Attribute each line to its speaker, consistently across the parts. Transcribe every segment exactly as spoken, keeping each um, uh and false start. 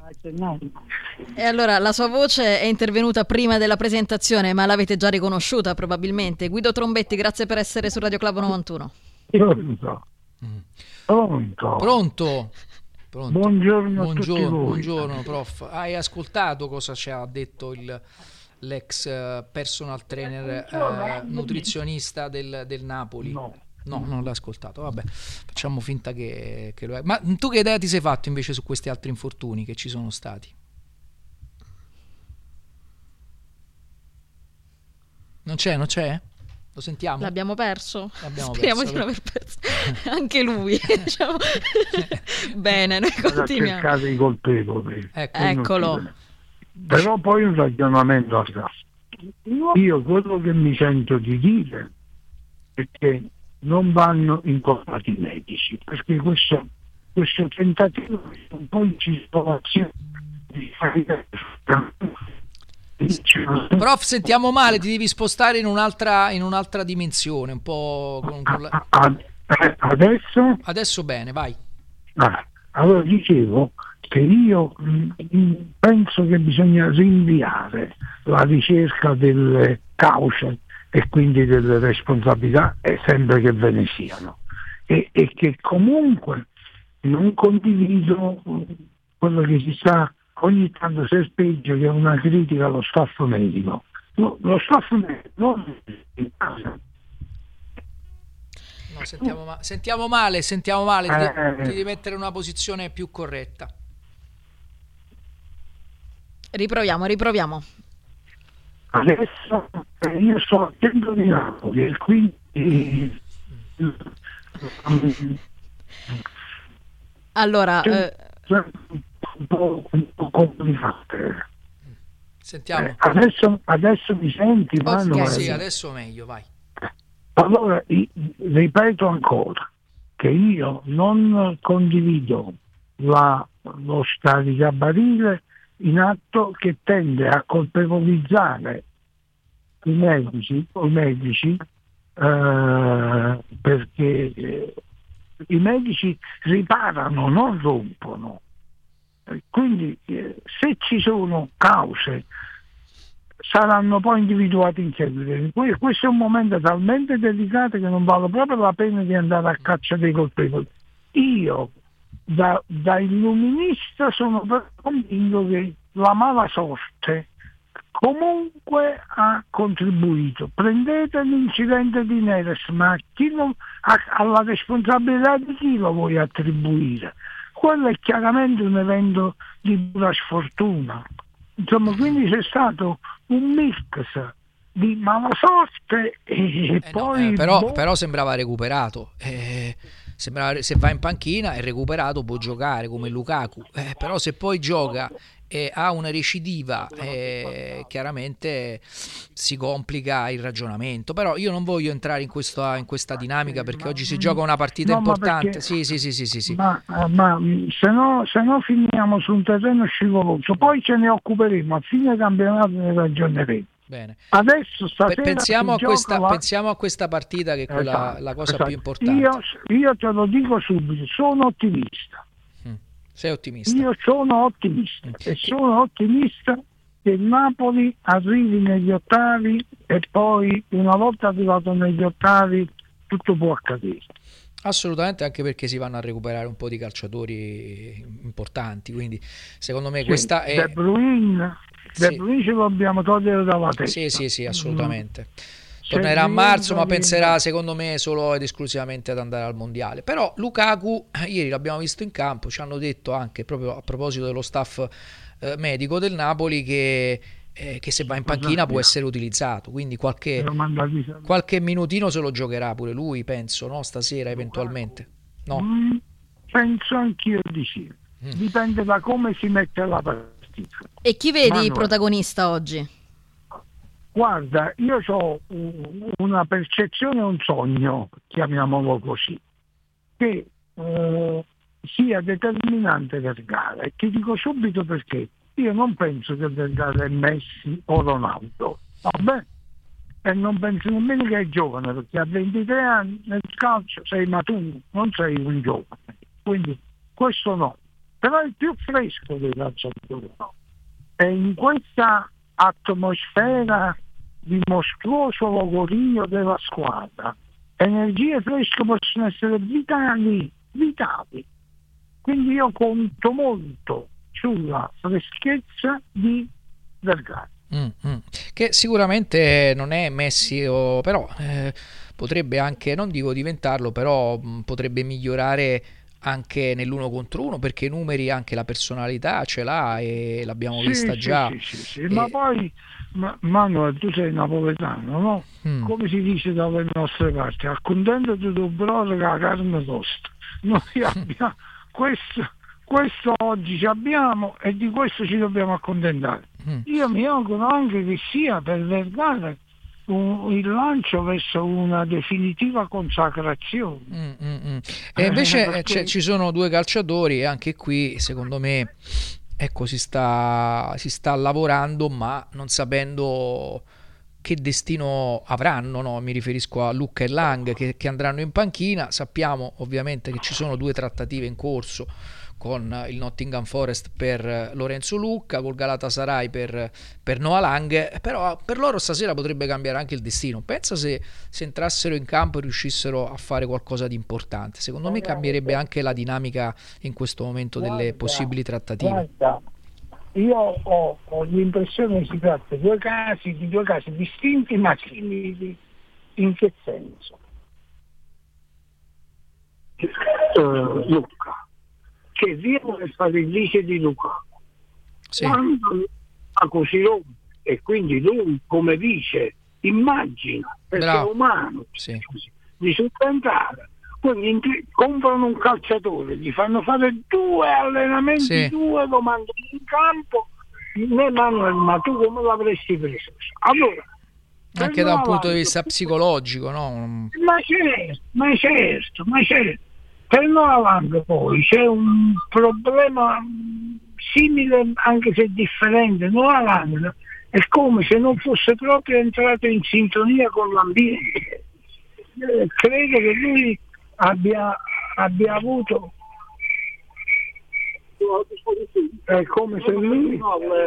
Speaker 1: E allora la sua voce è intervenuta prima della presentazione, ma l'avete già riconosciuta probabilmente. Guido Trombetti, grazie per essere su Radio Club novantuno.
Speaker 2: Pronto? Pronto?
Speaker 3: Pronto? Pronto.
Speaker 2: Buongiorno a tutti
Speaker 3: Buongiorno,
Speaker 2: voi.
Speaker 3: buongiorno prof. Hai ascoltato cosa ci ha detto il, l'ex eh, personal trainer eh, nutrizionista del, del Napoli?
Speaker 2: No.
Speaker 3: No, non l'ha ascoltato. Vabbè, facciamo finta che, che lo è. Ma tu che idea ti sei fatto invece su questi altri infortuni che ci sono stati? Non c'è, non c'è? Lo sentiamo?
Speaker 1: L'abbiamo perso?
Speaker 3: L'abbiamo
Speaker 1: Speriamo
Speaker 3: perso.
Speaker 1: di non aver perso anche lui. Diciamo. Bene, noi continuiamo.
Speaker 2: Cercate i colpevoli.
Speaker 3: Ecco.
Speaker 1: Eccolo.
Speaker 2: Però poi un ragionamento a caso. Io quello che mi sento di dire è che non vanno incontrati i medici, perché questo, questo tentativo è un po' di circolazione di fare.
Speaker 3: Prof, sentiamo male, ti devi spostare in un'altra, in un'altra dimensione, un po' con, con la...
Speaker 2: Adesso?
Speaker 3: Adesso bene, vai.
Speaker 2: Ah, allora dicevo che io mh, penso che bisogna rinviare la ricerca delle cause e quindi delle responsabilità, e sempre che ve ne siano, e, e che comunque non condivido quello che si sta ogni tanto serpeggio, che è una critica allo staff medico. No, lo staff medico non in casa.
Speaker 3: No, sentiamo, ma- sentiamo male, sentiamo male, ti,
Speaker 2: Eh,
Speaker 3: ti devi mettere in una posizione più corretta.
Speaker 1: Riproviamo, riproviamo.
Speaker 2: Adesso eh, io sto al centro di Napoli e quindi
Speaker 1: Allora,
Speaker 2: c'è,
Speaker 1: eh,
Speaker 2: c'è un po', un po' complicato.
Speaker 3: Sentiamo.
Speaker 2: Eh, adesso, adesso mi senti,
Speaker 3: Ok,
Speaker 2: Manuel?
Speaker 3: sì, adesso meglio, vai.
Speaker 2: Allora, i- ripeto ancora che io non condivido la, lo scaricabarile in atto che tende a colpevolizzare i medici, i medici eh, perché eh, i medici riparano, non rompono. Quindi eh, se ci sono cause saranno poi individuati in seguito. Questo è un momento talmente delicato che non vale proprio la pena di andare a caccia dei colpevoli. Io da, da illuminista sono convinto che la mala sorte comunque ha contribuito. Prendete l'incidente di Neres, ma chi lo, a, alla responsabilità di chi lo vuoi attribuire? Quello è chiaramente un evento di pura sfortuna. Insomma, quindi c'è stato un mix di mala sorte e
Speaker 3: Eh no,
Speaker 2: poi
Speaker 3: eh, però,
Speaker 2: boh,
Speaker 3: però sembrava recuperato. Eh, sembrava, se va in panchina è recuperato, può giocare come Lukaku. Eh, però se poi gioca e ha una recidiva, eh, chiaramente si complica il ragionamento. Però io non voglio entrare in questa, in questa dinamica, perché oggi si gioca una partita
Speaker 2: no, ma
Speaker 3: importante.
Speaker 2: perché-
Speaker 3: Sì, sì, sì, sì, sì, sì.
Speaker 2: ma, ma se no, se no finiamo su un terreno scivoloso, poi ce ne occuperemo, a fine campionato ne ragioneremo.
Speaker 3: Bene.
Speaker 2: Adesso
Speaker 3: Pe-
Speaker 2: stasera
Speaker 3: pensiamo,
Speaker 2: si
Speaker 3: a questa,
Speaker 2: gioca la-
Speaker 3: pensiamo a questa partita, che è quella,
Speaker 2: Esatto,
Speaker 3: la cosa
Speaker 2: esatto.
Speaker 3: più importante.
Speaker 2: Io, io te lo dico subito, sono ottimista.
Speaker 3: Mm. Sei ottimista.
Speaker 2: Io sono ottimista
Speaker 3: Mm.
Speaker 2: e sono ottimista che il Napoli arrivi negli ottavi e poi una volta arrivato negli ottavi tutto può accadere.
Speaker 3: Assolutamente, anche perché si vanno a recuperare un po' di calciatori importanti, quindi secondo me
Speaker 2: Sì,
Speaker 3: questa è...
Speaker 2: De Bruyne, De
Speaker 3: Sì.
Speaker 2: Bruyne ce lo dobbiamo togliere dalla testa.
Speaker 3: Sì, sì, sì, assolutamente.
Speaker 2: Se
Speaker 3: Tornerà a
Speaker 2: rientra,
Speaker 3: marzo, ma
Speaker 2: rientra.
Speaker 3: penserà secondo me solo ed esclusivamente ad andare al mondiale. Però Lukaku, eh, ieri l'abbiamo visto in campo, ci hanno detto anche proprio a proposito dello staff eh, medico del Napoli che, eh, che se va in panchina può essere utilizzato, quindi qualche,
Speaker 2: Lo manda a Visa-
Speaker 3: qualche minutino se lo giocherà pure lui, penso, no? Stasera eventualmente. No.
Speaker 2: Mm, penso anch'io di sì.
Speaker 3: Mm.
Speaker 2: Dipende da come si mette la partita.
Speaker 1: e chi vedi
Speaker 2: Manuel.
Speaker 1: protagonista oggi?
Speaker 2: Guarda, io ho una percezione, un sogno, chiamiamolo così, che eh, sia determinante Vergara, e ti dico subito perché. Io non penso che Vergara è Messi o Ronaldo, vabbè, e non penso nemmeno che è giovane, perché a ventitré anni nel calcio sei maturo, non sei un giovane, quindi questo no. però è il più fresco dei calciatori, no? E in questa atmosfera di mostruoso logorio della squadra, energie fresche possono essere vitali, vitali. Quindi io conto molto sulla freschezza di Vergara.
Speaker 3: Mm, mm. Che sicuramente non è Messi, o, però eh, potrebbe anche, non dico diventarlo, però mh, potrebbe migliorare anche nell'uno contro uno, perché i numeri, anche la personalità ce l'ha e l'abbiamo
Speaker 2: Sì,
Speaker 3: vista
Speaker 2: sì,
Speaker 3: già.
Speaker 2: sì, sì, sì.
Speaker 3: E...
Speaker 2: Ma poi, ma, Manuel, tu sei napoletano, no?
Speaker 3: Mm.
Speaker 2: Come si dice dalle nostre parti, al contento di tuo brother che la carne tosta. Noi abbiamo questo, questo oggi ci abbiamo e di questo ci dobbiamo accontentare.
Speaker 3: Mm.
Speaker 2: Io mi auguro anche che sia per Vergara un, il lancio verso una definitiva consacrazione.
Speaker 3: Mm, mm, mm. E invece eh, perché... ci sono due calciatori e anche qui secondo me ecco si sta, si sta lavorando, ma non sapendo che destino avranno, no? Mi riferisco a Lucca e Lang che, che andranno in panchina. Sappiamo ovviamente che ci sono due trattative in corso con il Nottingham Forest per Lorenzo Lucca, col Galatasaray per, per Noah Lang, però per loro stasera potrebbe cambiare anche il destino. Pensa se, se entrassero in campo e riuscissero a fare qualcosa di importante. Secondo me cambierebbe anche la dinamica in questo momento delle guarda, possibili trattative.
Speaker 2: Guarda, io ho, ho l'impressione che si tratta di due casi, di due casi distinti ma simili. In che senso? Uh, Lucca, che viene fare il vice di Lukaku, sì. Quando ha così rompe e quindi lui come vice immagina, perché Bravo. È umano, sì. Di subentrare, quindi comprano un calciatore, gli fanno fare due allenamenti, sì. due domande in campo, né Manuel, ma tu come l'avresti preso? Allora,
Speaker 3: anche da un punto di vista psicologico, no?
Speaker 2: Ma certo, ma certo, ma certo. Per Noah Lang poi c'è un problema simile, anche se differente. Noah Lang è come se non fosse proprio entrato in sintonia con l'ambiente. Eh, credo che lui abbia, abbia avuto, è come se lui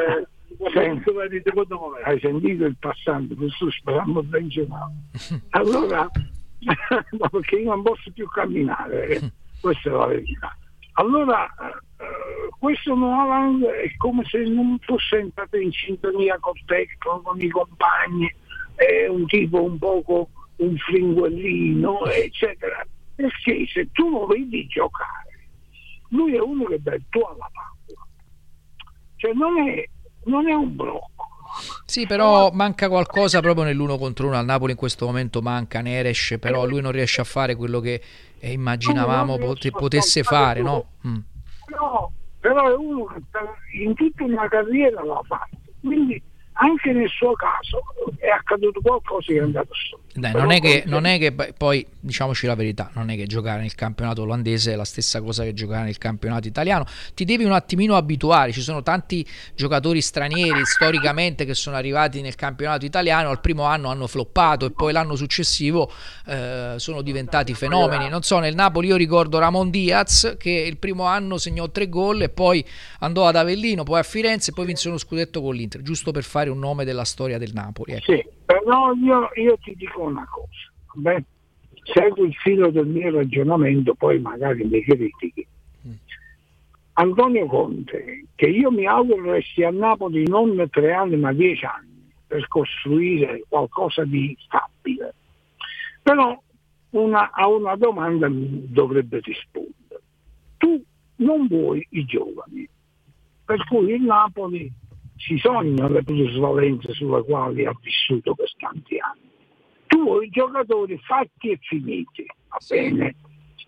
Speaker 2: senti, hai sentito il passante, questo sperando ben giocato. Allora no, perché io non posso più camminare, eh. Questa è la verità. Allora eh, questo Noah Lang è come se non fosse entrato in sintonia col tecnico, con i compagni, è un tipo un poco un fringuellino, eccetera. Perché se tu lo vedi giocare, lui è uno che dà il tuo alla palla, cioè non è, non è un blocco.
Speaker 3: Sì, però manca qualcosa proprio nell'uno contro uno. Al Napoli in questo momento manca Neres, però lui non riesce a fare quello che eh, immaginavamo pot- potesse fare, no? Mm.
Speaker 2: No, però è uno che in tutta una carriera l'ha fatto, quindi anche nel suo caso è accaduto qualcosa che è andato solo.
Speaker 3: Dai, non, è che, non è che poi diciamoci la verità, non è che giocare nel campionato olandese è la stessa cosa che giocare nel campionato italiano, ti devi un attimino abituare. Ci sono tanti giocatori stranieri storicamente che sono arrivati nel campionato italiano, al primo anno hanno floppato e poi l'anno successivo eh, sono diventati fenomeni. Non so, nel Napoli io ricordo Ramon Diaz che il primo anno segnò tre gol e poi andò ad Avellino, poi a Firenze e poi vinse uno scudetto con l'Inter, giusto per fare un nome della storia del Napoli, ecco.
Speaker 2: Sì, però io, io ti dico una cosa, beh, seguo il filo del mio ragionamento, poi magari mi critichi. Mm. Antonio Conte, che io mi auguro resti a Napoli non tre anni ma dieci anni per costruire qualcosa di stabile, però una, a una domanda mi dovrebbe rispondere. Tu non vuoi i giovani, per cui il Napoli si sogna le plusvalenze sulle quali ha vissuto per tanti anni. Tu vuoi i giocatori fatti e finiti, va bene?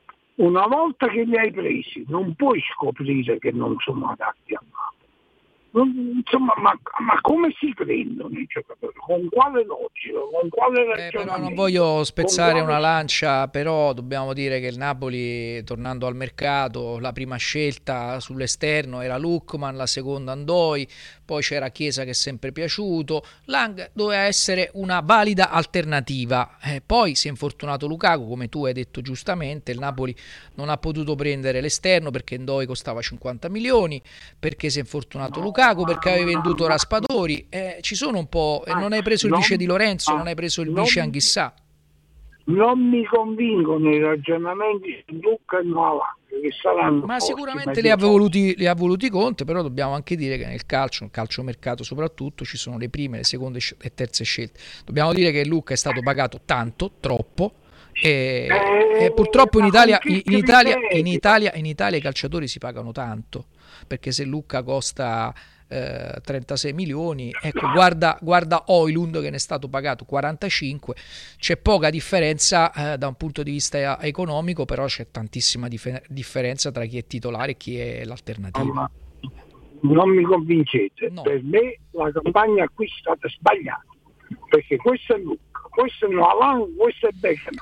Speaker 2: Una volta che li hai presi non puoi scoprire che non sono adatti a Napoli. Non- insomma, ma, ma come si prendono i giocatori? Con quale logica? Con quale
Speaker 3: Eh, però
Speaker 2: ragionamento?
Speaker 3: non voglio spezzare
Speaker 2: Con
Speaker 3: una
Speaker 2: quale-
Speaker 3: lancia, però dobbiamo dire che il Napoli, tornando al mercato, la prima scelta sull'esterno era Lookman, la seconda Andoi, poi c'era Chiesa che è sempre piaciuto, Lang doveva essere una valida alternativa, eh, poi si è infortunato Lukaku, come tu hai detto giustamente, il Napoli non ha potuto prendere l'esterno perché Ndoi costava cinquanta milioni, perché si è infortunato Lukaku, perché avevi venduto Raspadori, eh, ci sono un po', e non hai preso il
Speaker 2: Non-
Speaker 3: vice di Lorenzo,
Speaker 2: ah,
Speaker 3: non hai preso il
Speaker 2: non-
Speaker 3: vice Anghissà.
Speaker 2: Non mi convincono i ragionamenti su Lucca e Noala, che saranno
Speaker 3: Ma
Speaker 2: forti,
Speaker 3: sicuramente
Speaker 2: medio
Speaker 3: li ha
Speaker 2: forti.
Speaker 3: voluti, li ha voluti Conte, però dobbiamo anche dire che nel calcio, nel calciomercato soprattutto, ci sono le prime, le seconde e terze scelte. Dobbiamo dire che Lucca è stato pagato tanto, troppo, e,
Speaker 2: Eh,
Speaker 3: e purtroppo in
Speaker 2: ma
Speaker 3: Italia,
Speaker 2: con che
Speaker 3: in, Italia, in,
Speaker 2: criteri?
Speaker 3: Italia, in Italia i calciatori si pagano tanto, perché se Lucca costa eh, trentasei milioni, ecco, guarda, guarda Højlund che ne è stato pagato quarantacinque, c'è poca differenza eh, da un punto di vista economico, però c'è tantissima dif- differenza tra chi è titolare e chi è l'alternativa.
Speaker 2: Ma non mi convincete,
Speaker 3: No.
Speaker 2: per me la campagna qui è stata sbagliata, perché questo è Lucca, questo è Noala, questo è Beckham.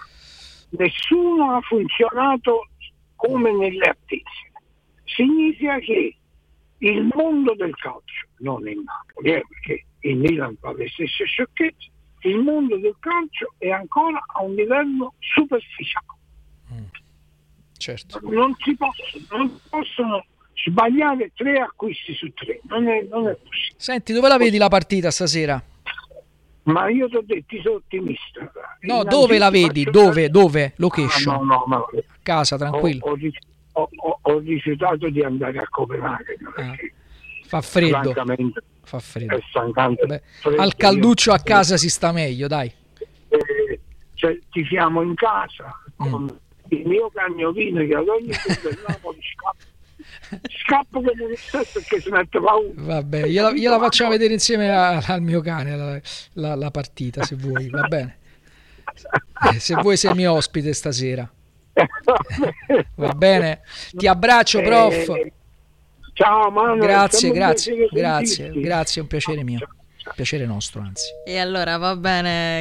Speaker 2: Nessuno ha funzionato come nelle attese. Significa che il mondo del calcio, non il Napoli, eh, perché il Milan fa le stesse sciocchezze, il mondo del calcio è ancora a un livello superficiale.
Speaker 3: Mm. Certo.
Speaker 2: Non si possono, non possono sbagliare tre acquisti su tre, non è, non è possibile.
Speaker 3: Senti, dove la vedi la partita stasera?
Speaker 2: Ma io ti ho detto, sono ottimista.
Speaker 3: No,
Speaker 2: Innanzitutto
Speaker 3: dove la vedi?
Speaker 2: faccio-
Speaker 3: Dove? Dove?
Speaker 2: Ah,
Speaker 3: Location?
Speaker 2: no, no, no.
Speaker 3: A casa, tranquillo.
Speaker 2: Ho, ho ri- ho- ho- ho rifiutato di andare a Copenaghen perché
Speaker 3: Fa freddo.
Speaker 2: francamente
Speaker 3: Fa
Speaker 2: è
Speaker 3: freddo.
Speaker 2: stancante.
Speaker 3: Beh,
Speaker 2: Freddo,
Speaker 3: al calduccio
Speaker 2: io-
Speaker 3: a casa si sta meglio, dai.
Speaker 2: Eh, cioè, tifiamo in casa
Speaker 3: Mm.
Speaker 2: con il mio cagnolino che ad ogni punto del Napoli scappa scappo come un insetto che si mette paura.
Speaker 3: Vabbè, gliela, gliela facciamo vedere insieme a- al mio cane la, la- la partita, se vuoi, va bene. Eh, Se vuoi sei mio ospite stasera. Va bene? Ti abbraccio, prof.
Speaker 2: Eh, ciao Manuel,
Speaker 3: Grazie,
Speaker 2: sempre un
Speaker 3: grazie,
Speaker 2: piacere
Speaker 3: grazie,
Speaker 2: sentirti.
Speaker 3: grazie, è un piacere mio.
Speaker 2: Ciao, ciao.
Speaker 3: Piacere nostro, anzi.
Speaker 1: E allora va bene.